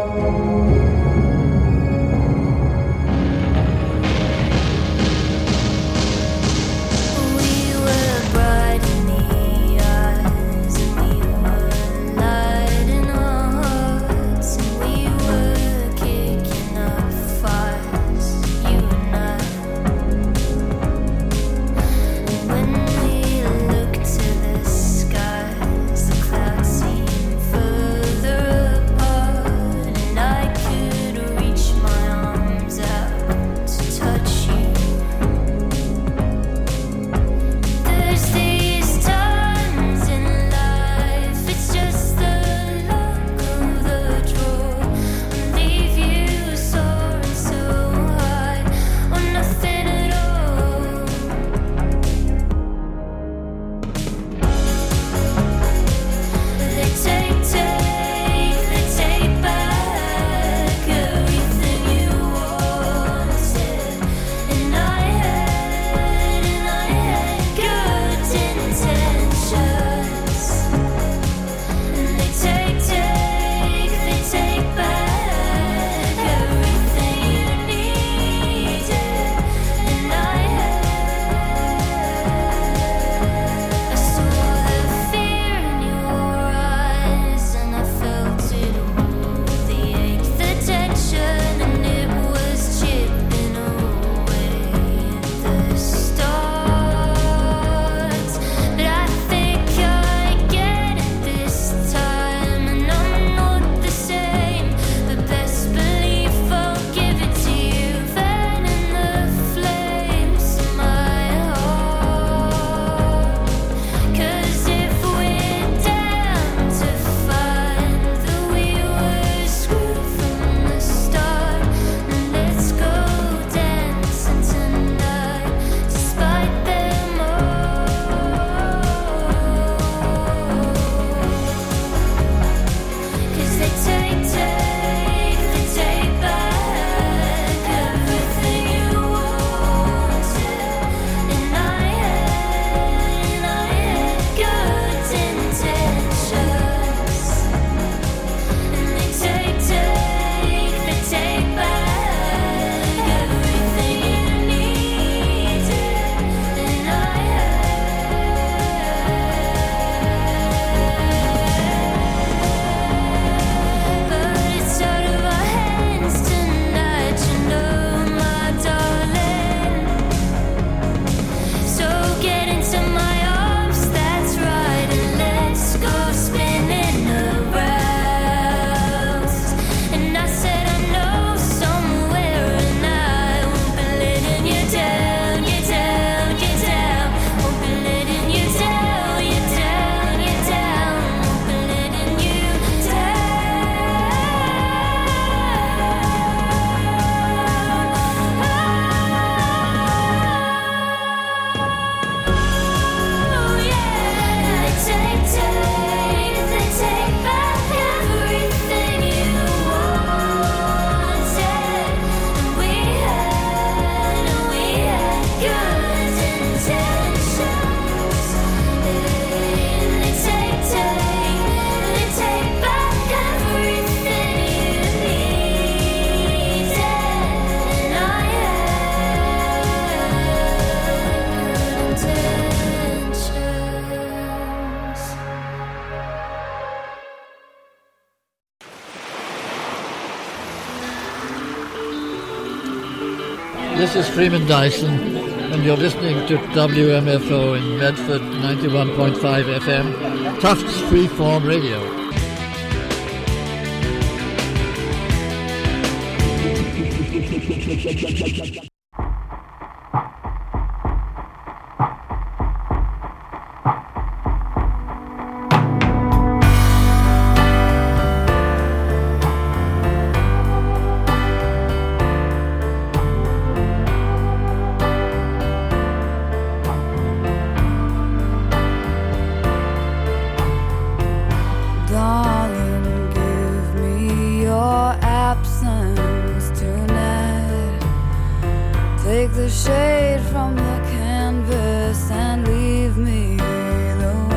This is Freeman Dyson, and you're listening to WMFO in Medford, 91.5 FM, Tufts Freeform Radio.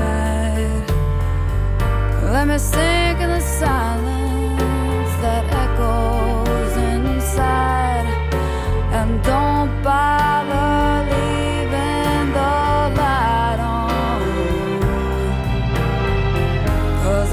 Let me sink in the silence that echoes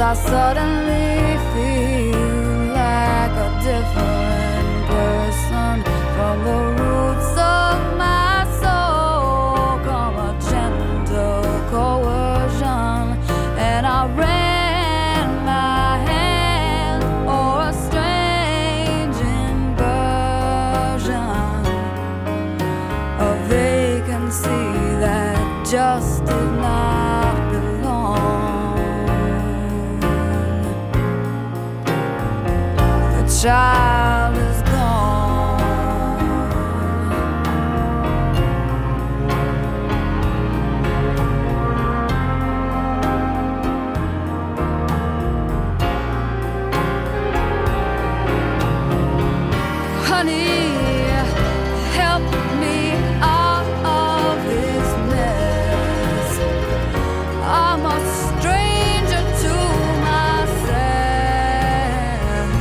I suddenly feel like a different person. From the roots of my soul come a gentle coercion, and I ran my hand o'er a strange inversion, a vacancy that just did not belong. The child is honey, help me out of this mess. I'm a stranger to myself.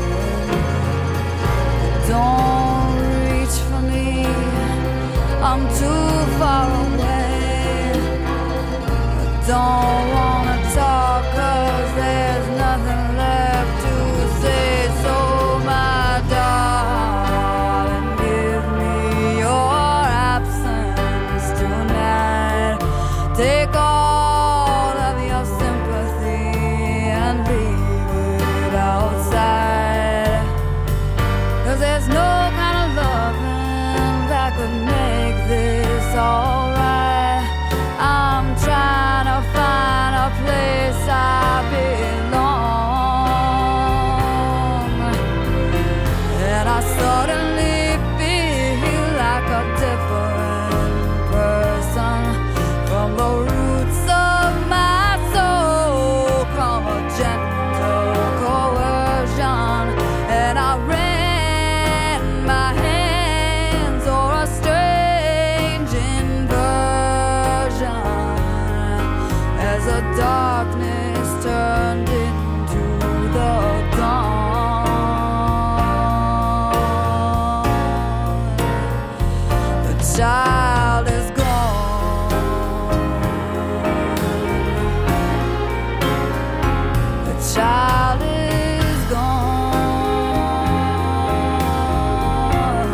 Don't reach for me, I'm too far away. I don't wanna talk 'cause there's nothing left to say. So my darling, give me your absence tonight. Take all of your sympathy and leave it outside. 'Cause there's no kind of loving that could make this alright. I'm trying to find a place I belong, and I suddenly feel like a different person. From the roots of my soul come a gentle coercion, and I ran my hands o'er a strange inversion, as the darkness turned into the dawn. The child is gone. The child is gone.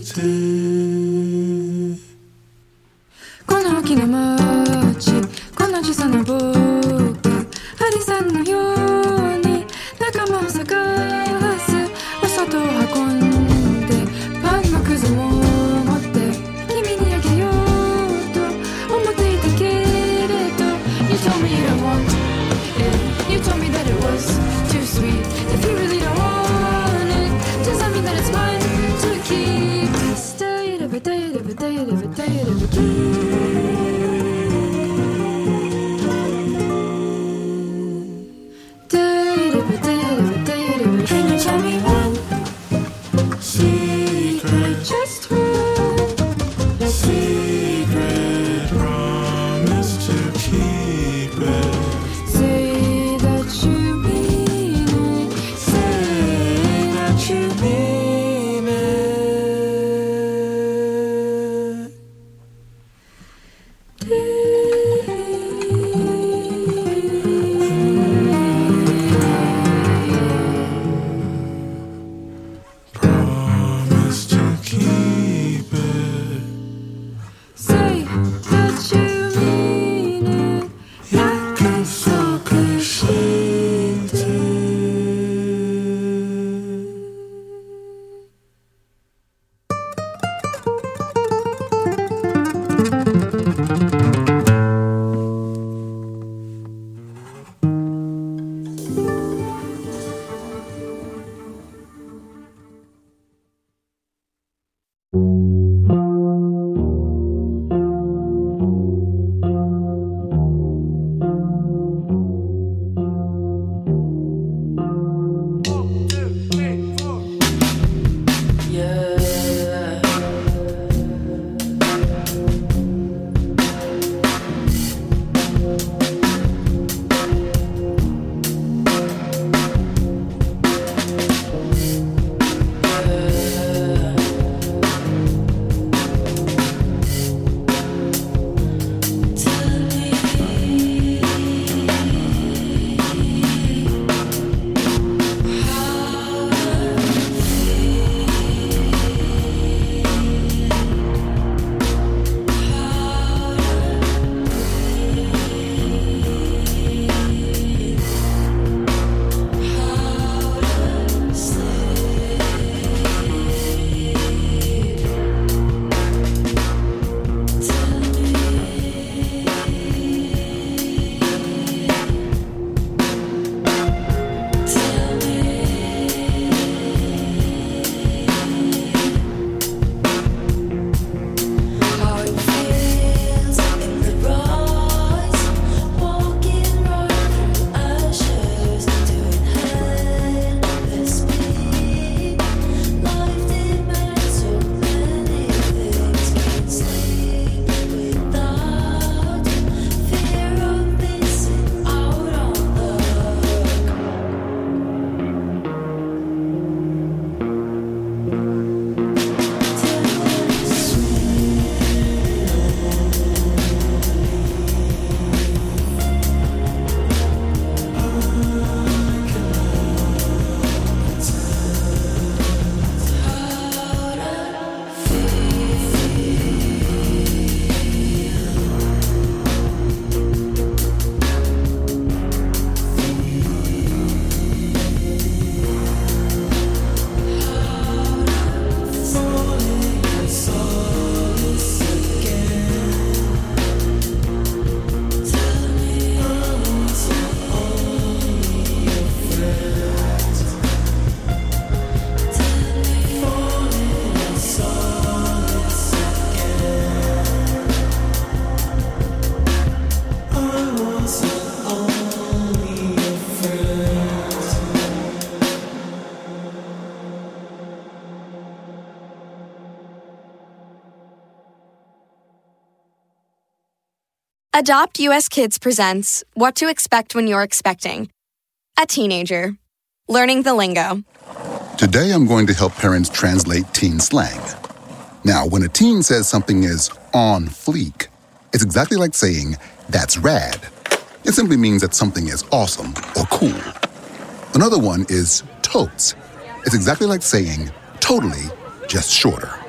この大きな街、この小さな僕、ハリさんのように仲間を探す。お砂糖を運んでパンのくずも持って君にあげようと思っていたけれど You told me you don't want it. You told me that it was too sweet. If you really don't want it, just tell me that it's mine to keep. Stay every day, every day, every day, every day. Just one secret promise to keep it. Say that you mean it. Say that you mean Promise to keep it. Say that you mean it. 약간 속을 쉴 때. Adopt US Kids presents What to Expect When You're Expecting. A teenager. Learning the lingo. Today I'm going to help parents translate teen slang. Now, when a teen says something is on fleek, it's exactly like saying, that's rad. It simply means that something is awesome or cool. Another one is totes. It's exactly like saying, totally, just shorter.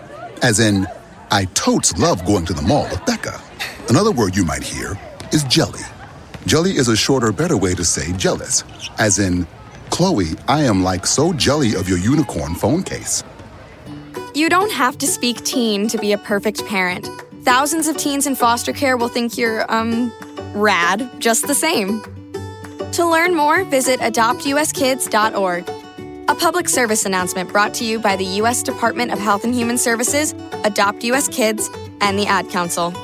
As in, I totes love going to the mall with Becca. Another word you might hear is jelly. Jelly is a shorter, better way to say jealous. As in, Chloe, I am like so jelly of your unicorn phone case. You don't have to speak teen to be a perfect parent. Thousands of teens in foster care will think you're, rad just the same. To learn more, visit adoptuskids.org. A public service announcement brought to you by the U.S. Department of Health and Human Services, Adopt U.S. Kids, and the Ad Council.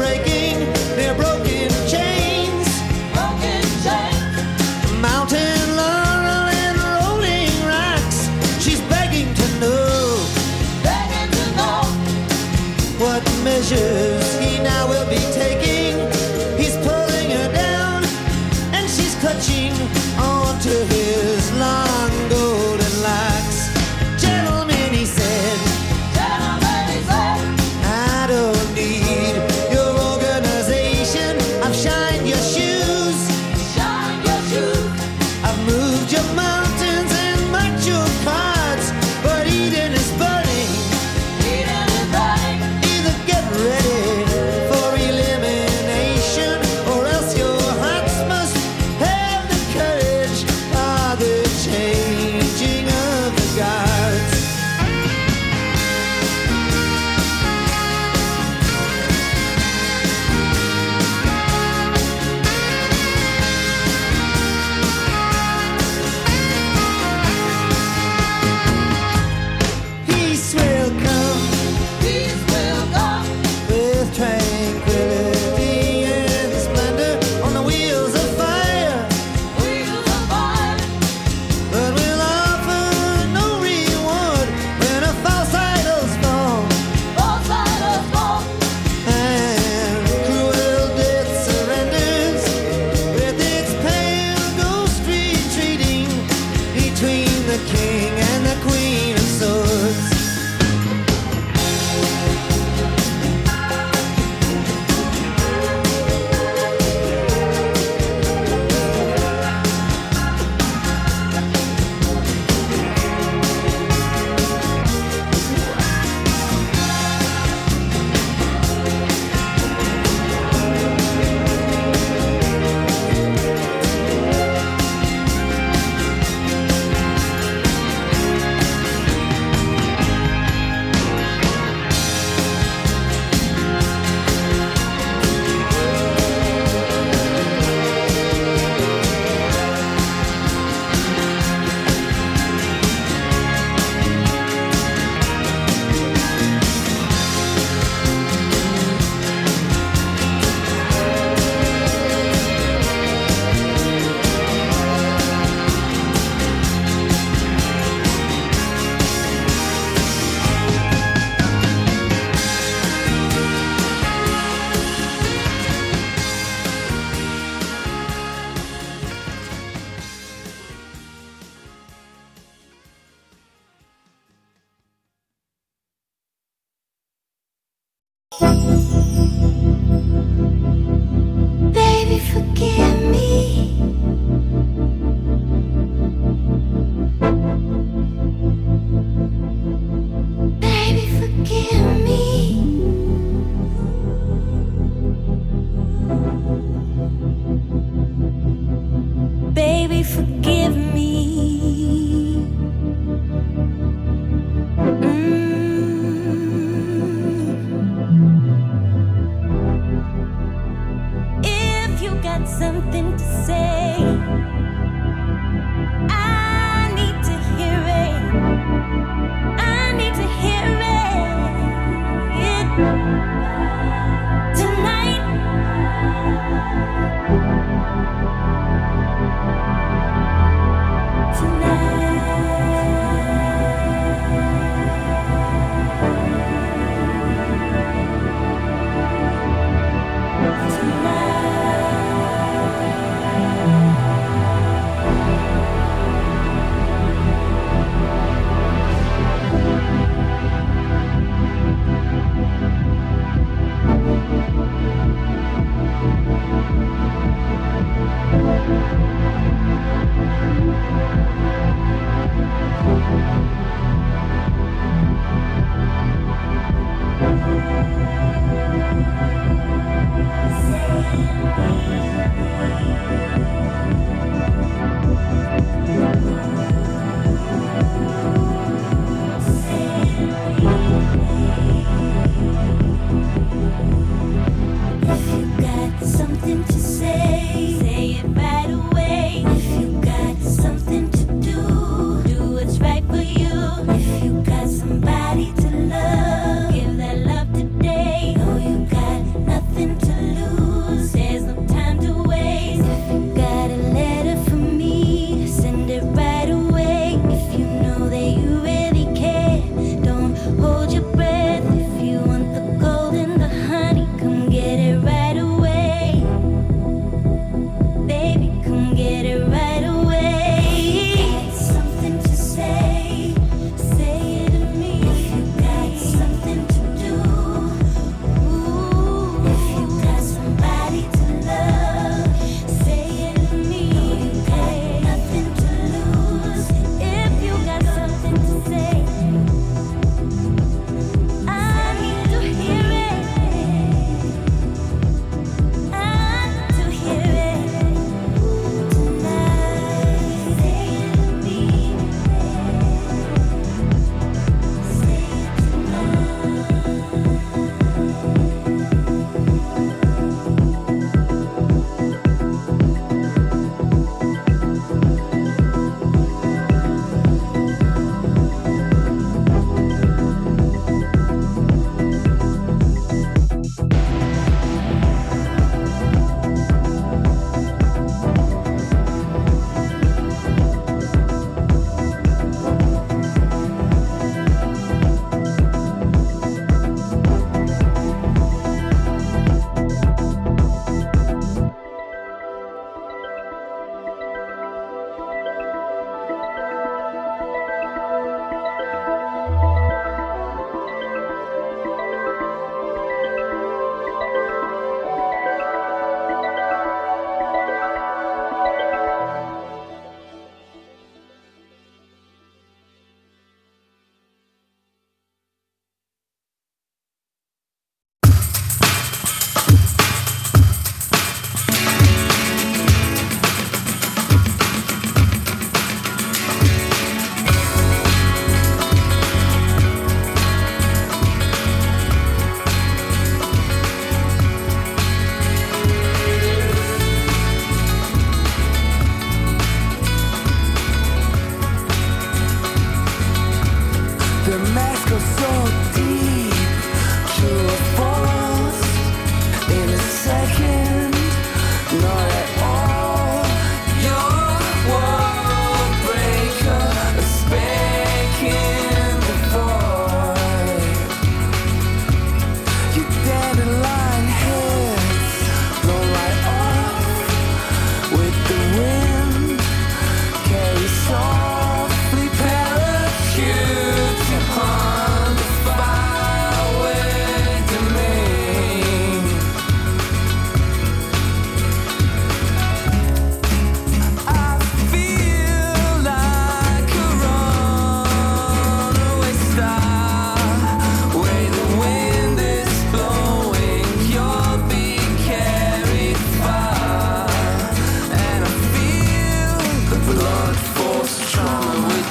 Mountain clutching onto his long golden locks. Gentlemen, he said, I don't need your organization. I've shined your shoes. I've moved your mountains and marked your cards, but Eden is burning. Either get ready for elimination, or else your hearts must have the courage of the changing of the guards. Peace will come with tranquility and splendor on the wheels of fire, but will offer no reward when a false idols fall, and cruel death surrenders with its pale ghost retreating between the king and the queen of swords. Baby, forgive me. Baby, forgive me. Baby, forgive me. If you got something to say, I need to hear it. I need to hear it tonight. If you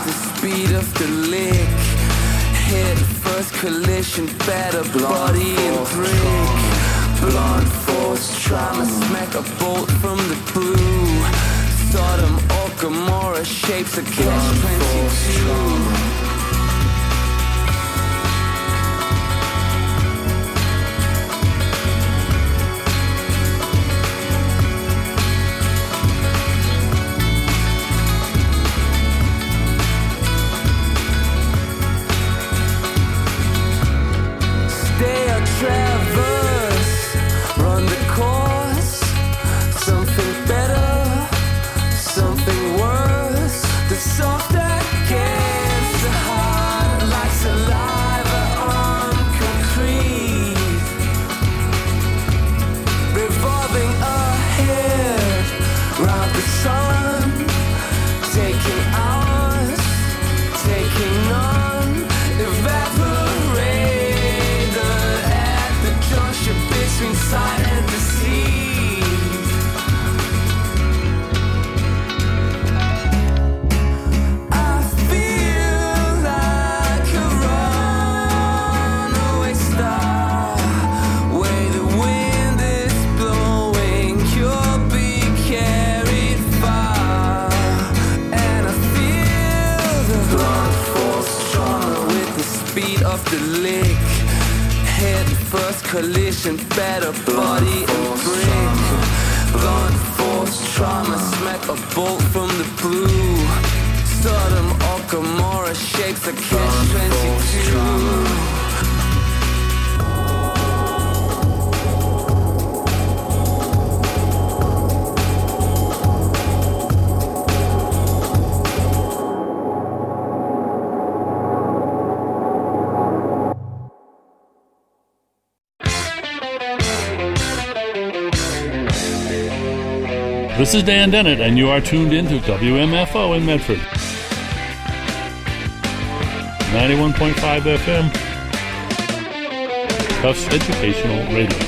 the speed of the lick. Head first collision, better body and brick. Blunt force trauma, smack a bolt from the blue. Sodom or Gomorrah shapes a catch-22. Traverse, run the course, something better, something worse. The soft against the heart, like saliva on concrete. Revolving ahead, round the sun, taking hours, taking none, evaporate. Between sight and deceit, I feel like a runaway star. Where the wind is blowing, you'll be carried far. And I feel the blunt force trauma with the speed of the lick. Head first collision, better body and brick. Blunt force trauma, smack a bolt from the blue. Sodom or Gomorrah shapes a catch-22. This is Dan Dennett, and you are tuned in to WMFO in Medford. 91.5 FM, Tufts Educational Radio.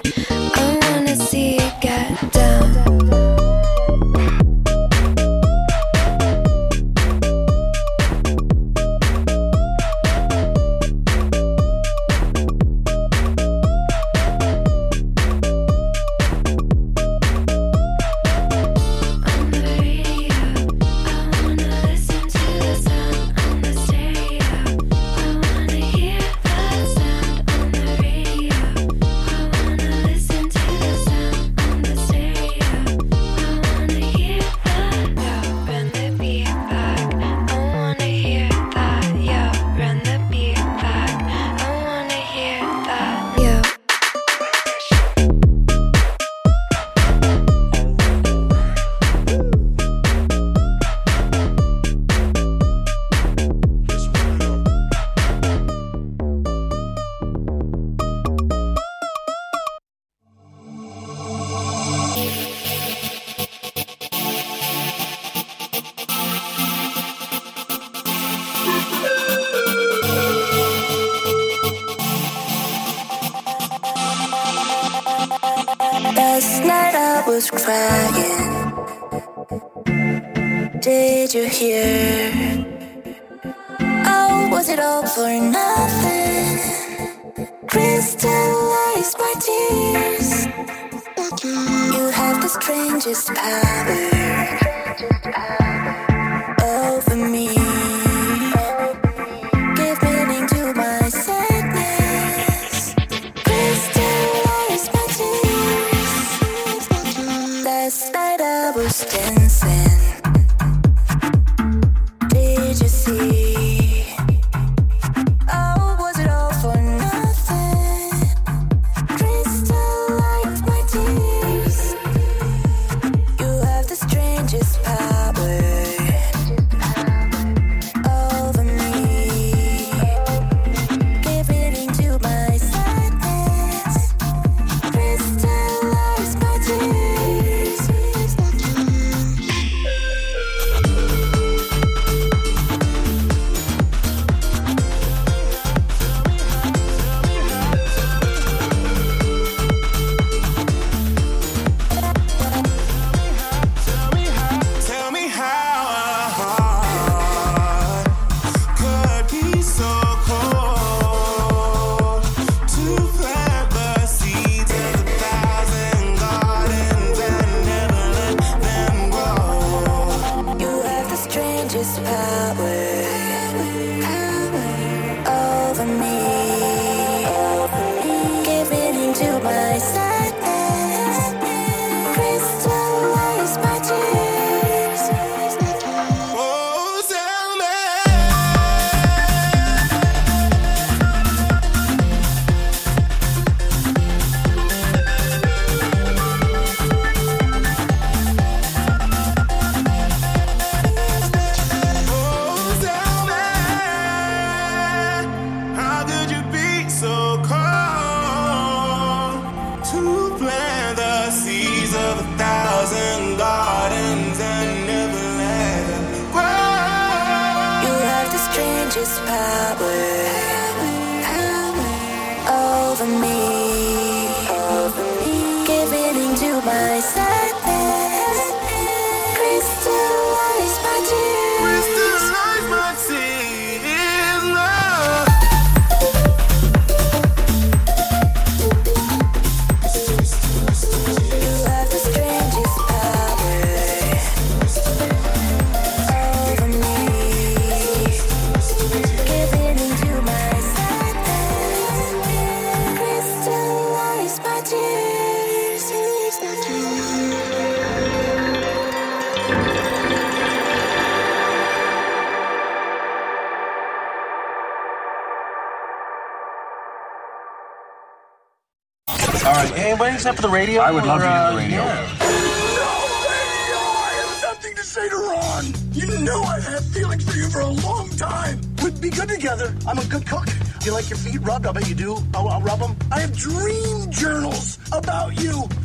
I wanna see you get down. Last night I was crying. Did you hear? Oh, was it all for nothing? Crystallized my tears. You have the strangest power over me. Give meaning to my sadness. Crystallize my tears. Last night I was dancing. Did you see? Oh, was it all for nothing? Crystallize my tears. You have the strangest power over me. Give meaning to my sadness. Crystallize my tears. Tell me how a heart could be so cold to plant the seeds of 1,000 gardens and never let them grow. You have the strangest power over me. Give meaning to my sadness. Crystallize my tears. Oh, tell me. Oh, tell me. How could you be so cold to plant the seeds of 1,000 gardens and never let them grow? You have the strangest power over me. Give meaning to my sadness. Crystallize my tears. Crystallize my tears, love. You have the strangest power over me. Give meaning to my sadness. Crystallize my tears. All right, anybody except for the radio? I would love to hear the radio. Yeah. I have something to say to Ron. You know I've had feelings for you for a long time. We'd be good together. I'm a good cook. You like your feet rubbed? I bet you do. I'll rub them. I have dream journals about you.